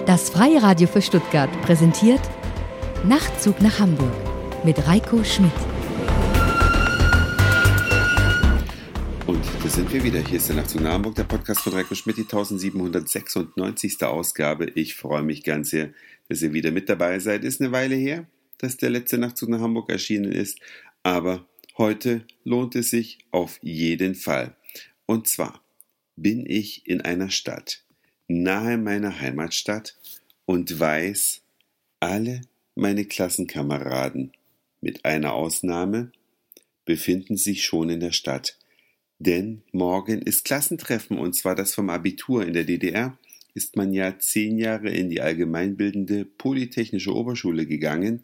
Das Freie Radio für Stuttgart präsentiert Nachtzug nach Hamburg mit Reiko Schmidt. Und da sind wir wieder. Hier ist der Nachtzug nach Hamburg, der Podcast von Reiko Schmidt, die 1796. Ausgabe. Ich freue mich ganz sehr, dass ihr wieder mit dabei seid. Ist eine Weile her, dass der letzte Nachtzug nach Hamburg erschienen ist, aber heute lohnt es sich auf jeden Fall. Und zwar bin ich in einer Stadt, nahe meiner Heimatstadt, und weiß, alle meine Klassenkameraden, mit einer Ausnahme, befinden sich schon in der Stadt. Denn morgen ist Klassentreffen, und zwar das vom Abitur. In der DDR ist man ja 10 Jahre in die allgemeinbildende Polytechnische Oberschule gegangen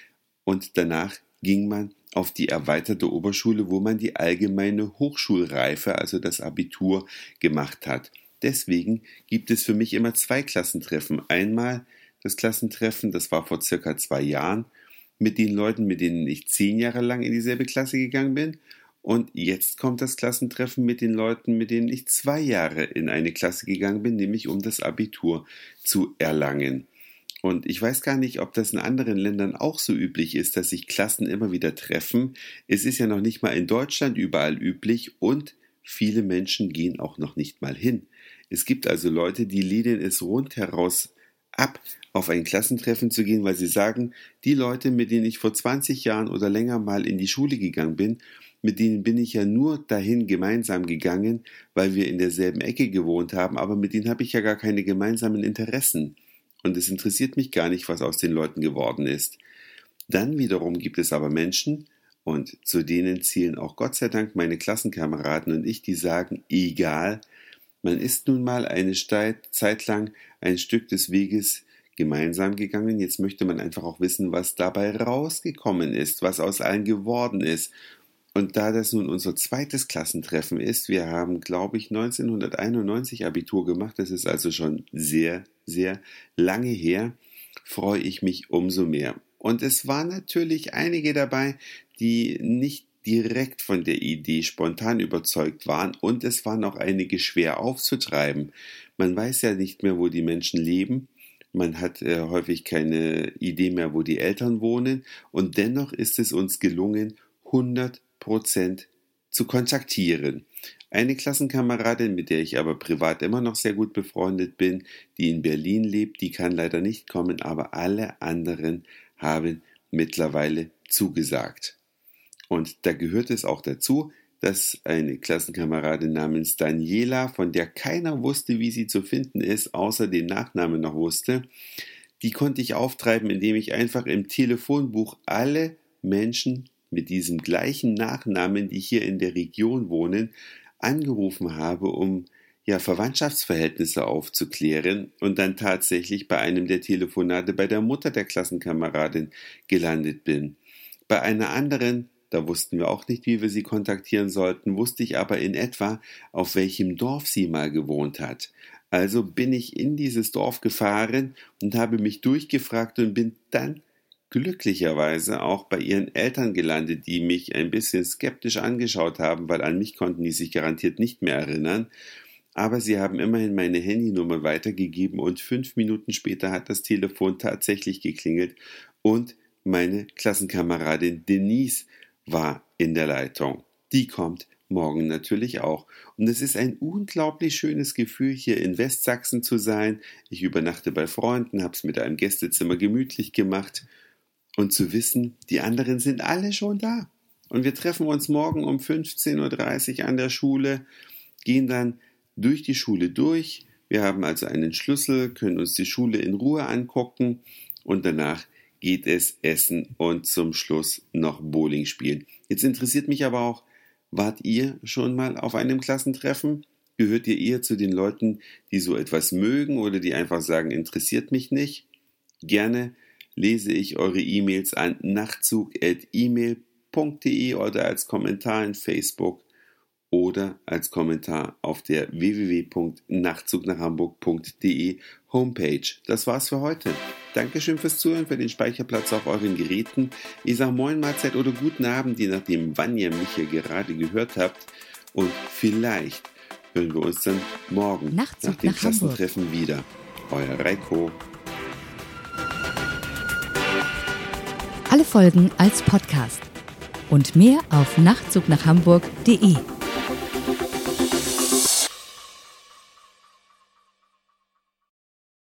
und danach ging man auf die erweiterte Oberschule, wo man die allgemeine Hochschulreife, also das Abitur, gemacht hat. Deswegen gibt es für mich immer 2 Klassentreffen. Einmal das Klassentreffen, das war vor circa 2 Jahren, mit den Leuten, mit denen ich 10 Jahre lang in dieselbe Klasse gegangen bin. Und jetzt kommt das Klassentreffen mit den Leuten, mit denen ich 2 Jahre in eine Klasse gegangen bin, nämlich um das Abitur zu erlangen. Und ich weiß gar nicht, ob das in anderen Ländern auch so üblich ist, dass sich Klassen immer wieder treffen. Es ist ja noch nicht mal in Deutschland überall üblich und viele Menschen gehen auch noch nicht mal hin. Es gibt also Leute, die lehnen es rundheraus ab, auf ein Klassentreffen zu gehen, weil sie sagen, die Leute, mit denen ich vor 20 Jahren oder länger mal in die Schule gegangen bin, mit denen bin ich ja nur dahin gemeinsam gegangen, weil wir in derselben Ecke gewohnt haben, aber mit denen habe ich ja gar keine gemeinsamen Interessen. Und es interessiert mich gar nicht, was aus den Leuten geworden ist. Dann wiederum gibt es aber Menschen, und zu denen zählen auch Gott sei Dank meine Klassenkameraden und ich, die sagen, egal, man ist nun mal eine Zeit lang ein Stück des Weges gemeinsam gegangen, jetzt möchte man einfach auch wissen, was dabei rausgekommen ist, was aus allen geworden ist. Und da das nun unser zweites Klassentreffen ist, wir haben, glaube ich, 1991 Abitur gemacht, das ist also schon sehr, sehr lange her, freue ich mich umso mehr. Und es waren natürlich einige dabei, die nicht direkt von der Idee spontan überzeugt waren, und es waren auch einige schwer aufzutreiben. Man weiß ja nicht mehr, wo die Menschen leben, man hat häufig keine Idee mehr, wo die Eltern wohnen, und dennoch ist es uns gelungen, 100% zu kontaktieren. Eine Klassenkameradin, mit der ich aber privat immer noch sehr gut befreundet bin, die in Berlin lebt, die kann leider nicht kommen, aber alle anderen haben mittlerweile zugesagt. Und da gehört es auch dazu, dass eine Klassenkameradin namens Daniela, von der keiner wusste, wie sie zu finden ist, außer den Nachnamen noch wusste, die konnte ich auftreiben, indem ich einfach im Telefonbuch alle Menschen mit diesem gleichen Nachnamen, die hier in der Region wohnen, angerufen habe, um Verwandtschaftsverhältnisse aufzuklären, und dann tatsächlich bei einem der Telefonate bei der Mutter der Klassenkameradin gelandet bin. Bei einer anderen, da wussten wir auch nicht, wie wir sie kontaktieren sollten, wusste ich aber in etwa, auf welchem Dorf sie mal gewohnt hat. Also bin ich in dieses Dorf gefahren und habe mich durchgefragt und bin dann glücklicherweise auch bei ihren Eltern gelandet, die mich ein bisschen skeptisch angeschaut haben, weil an mich konnten die sich garantiert nicht mehr erinnern. Aber sie haben immerhin meine Handynummer weitergegeben und 5 Minuten später hat das Telefon tatsächlich geklingelt und meine Klassenkameradin Denise war in der Leitung. Die kommt morgen natürlich auch. Und es ist ein unglaublich schönes Gefühl, hier in Westsachsen zu sein. Ich übernachte bei Freunden, habe es mit einem Gästezimmer gemütlich gemacht und zu wissen, die anderen sind alle schon da. Und wir treffen uns morgen um 15:30 Uhr an der Schule, gehen dann durch die Schule durch. Wir haben also einen Schlüssel, können uns die Schule in Ruhe angucken und danach geht es essen und zum Schluss noch Bowling spielen. Jetzt interessiert mich aber auch, wart ihr schon mal auf einem Klassentreffen? Gehört ihr eher zu den Leuten, die so etwas mögen oder die einfach sagen, interessiert mich nicht? Gerne lese ich eure E-Mails an nachtzug@email.de oder als Kommentar in Facebook oder als Kommentar auf der www.nachtzugnachhamburg.de Homepage. Das war's für heute. Dankeschön fürs Zuhören, für den Speicherplatz auf euren Geräten. Ich sage Moin, Mahlzeit oder guten Abend, je nachdem, wann ihr mich hier gerade gehört habt. Und vielleicht hören wir uns dann morgen nach dem Klassentreffen wieder. Euer Reiko. Alle Folgen als Podcast. Und mehr auf nachtzugnachhamburg.de.